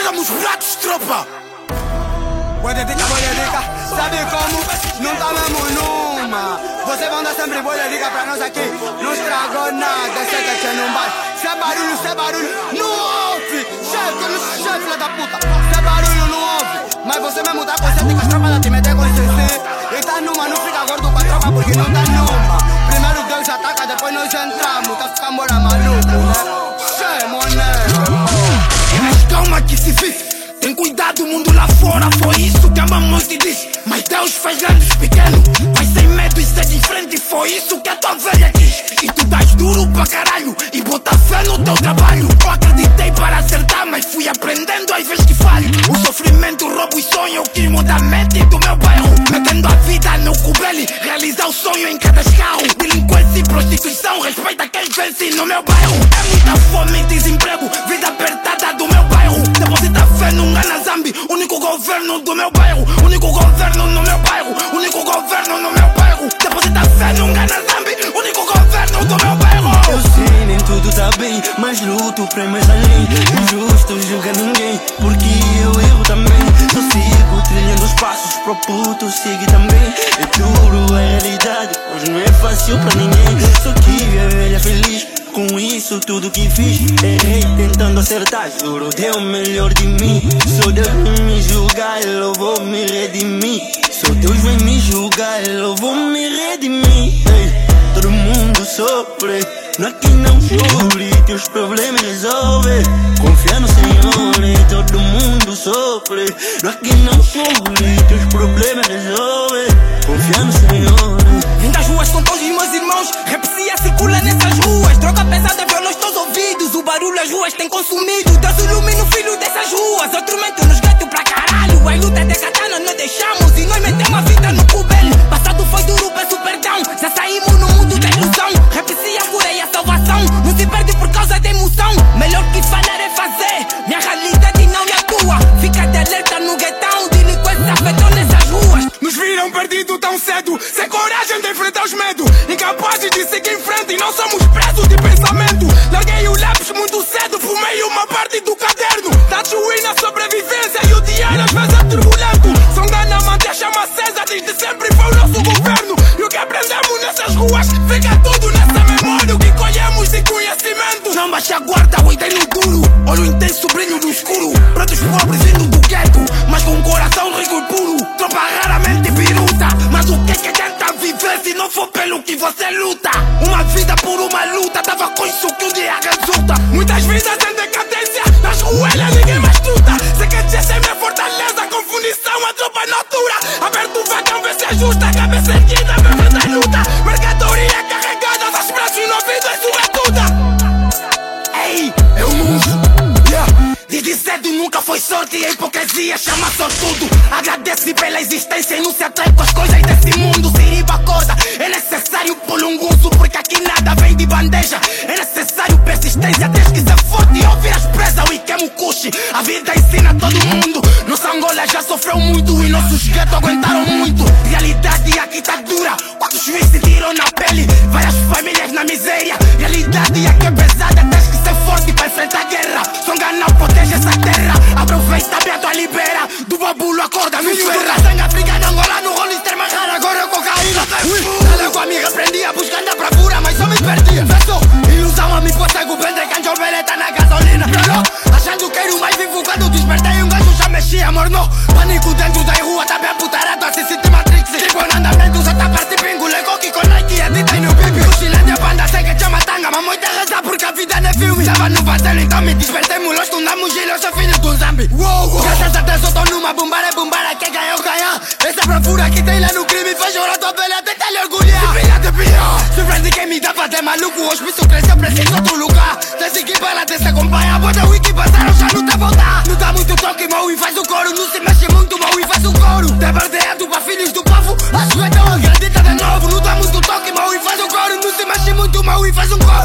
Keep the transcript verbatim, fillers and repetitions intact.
somos pratos, tropa. Boa dedica, boa dedica, sabe como? Não tá mesmo numa. Vocês vão dar sempre boa dedica pra nós aqui. Não estragou nada, sei que aqui não vai. Se é barulho, se é barulho, não ouve. Chefe, não chefe, filha da puta. Se é barulho, não ouve. Mas você mesmo tá consciente que as tropas da te meter com C C. E tá numa, não fica gordo com a tropa porque não tá numa. Primeiro Deus ataca, depois nós entramos. Tá ficando bora maluco, né? Che, moné. Mas calma que se fiz. Tem cuidado, o mundo lá fora. Foi isso que a mamãe te disse. Mas Deus faz grandes pequenos. Vai sem medo e segue em frente. Foi isso que a tua velha diz. E tu dás duro pra caralho e bota fé no teu trabalho. Eu acreditei para acertar, mas fui aprendendo às vezes que falho. O sofrimento, o roubo e sonho. Eu quis mudar a mente do meu bairro. Metendo a vida no cubele. Realizar o sonho em cada escarro. Delinquência e prostituição. Respeita quem vence no meu bairro. É muita fome e desemprego. Vida apertada do meu bairro. Deposita fé num Zambi, único governo do meu bairro, único governo no meu bairro, único governo no meu bairro. Deposita fé num Zambi, único governo do meu bairro. Eu sei, nem tudo tá bem, mas luto pra ir mais além. Injusto julga ninguém, porque eu erro também. Só sigo trilhando os passos pro puto, sigue também. É duro a realidade, mas não é fácil pra ninguém. Só que a velha feliz. Com isso tudo que fiz, errei tentando acertar. Juro, deu o melhor de mim. Só Deus vem me julgar, eu vou me redimir. Só Deus vem me julgar, eu vou me redimir. Ei, todo mundo sofre, não é que não chore. Teus problemas resolve, confia no Senhor. E todo mundo sofre, não é que não chore. Teus problemas resolve, confia no Senhor. Vim das ruas com todos os meus irmãos. Repsia circula nessas ruas. Droga pesada violou os teus ouvidos. O barulho as ruas tem consumido. Deus ilumina o filho dessas ruas. Outro mente nos gato pra caralho. A luta de katana nós deixamos e nós metemos a vida no cubelo. Passado foi duro, peço perdão. Já saímos no mundo da ilusão. Repsia a cura e a salvação. Não se perde por causa da emoção. Melhor que falar é fazer. Minha realidade não é a tua. Fica de alerta no guetão. Delinquência afetou nessas ruas. Nos viram perdido tão cedo, sem coragem de enfrentar os medos. Incapazes de seguir em frente e não somos presos de pensamento. Larguei o lápis muito cedo, fumei uma parte do caderno. Tatuí na sobrevivência e o diário às vezes é turbulento. São Gana mantém a chama acesa, desde sempre foi o nosso governo. E o que aprendemos nessas ruas, fica tudo nessa memória. O que colhemos de conhecimento. Não baixa a guarda, o ideia no duro. Olho intenso, brilho no escuro. Pretos pobres vindo do gueto, mas com um coração rico e puro. Tropa raramente viruta, mas o que que tenta viver se não for pelo que você luta? Uma vida por uma luta, tava com isso que um dia resulta. Muitas vidas em decadência, nas ruas ninguém mais luta. Se quer dizer sem minha fortaleza, com punição a tropa na altura. Aberto o vagão, vê se ajusta, cabeça erguida, vê da luta. Mercadoria carregada, das braços no ouvido, isso é tudo. Ei, eu mundo. Desde cedo nunca foi sorte e a hipocrisia chama sortudo. Agradece pela existência e não se atrai com as coisas desse mundo. Siriba acorda, é necessário pulunguço, porque aqui nada vem de bandeja. É necessário persistência, tens que ser forte e ouvir as presas e queima o cuxe. A vida ensina todo mundo. Nossa Angola já sofreu muito e nossos guetos aguentaram muito. Realidade aqui tá dura, quantos juízes se tiram na pele. Várias famílias na miséria. Realidade aqui é pesada, tens que ser forte para enfrentar a guerra. Só Gana protege essa terra. Aproveita a tua libera. Do babulo acorda, no ferra. Sangue africano, Angola no rolo extrema rara. Agora eu cocaína. Ela com a amiga prendia, buscando a bravura, mas só me perdia. Versou, ilusão a mim consegue vender. Canjou beleta na gasolina. Piorou, achando que era o mais vivo. Quando despertei um gajo já mexia, mornou. Pânico dentro da rua, tá bem putarado. Assiste Matrix, tipo no andamento. Só tá participando, legou que com Nike edita e meu pipi. O chileno é banda, sei que chama tanga. Mas muita reza porque a vida não é filme. Tava no vazelo, então me despertei. Mulher, estudamos gelo, eu sou filho do Zambi. Graças a Deus eu tô numa bombara, bombara. Quem ganhou, ganhar. Essa bravura que tem lá no crime faz chorar tua velha, tenta lhe orgulhar. Se filha de pior, surpreende quem me dá pra ter maluco. O hospício cresceu, preciso outro lugar. Tem que para te se acompanha. Bota o wiki passaram, já não tá voltar. Não dá muito toque, mau e faz o coro. Não se mexe muito, mau e faz o coro. Te bardeado pra filhos do povo. Acho que então acredita de novo. Não dá muito toque, mau e faz o coro. Não se mexe muito, mau e faz um coro.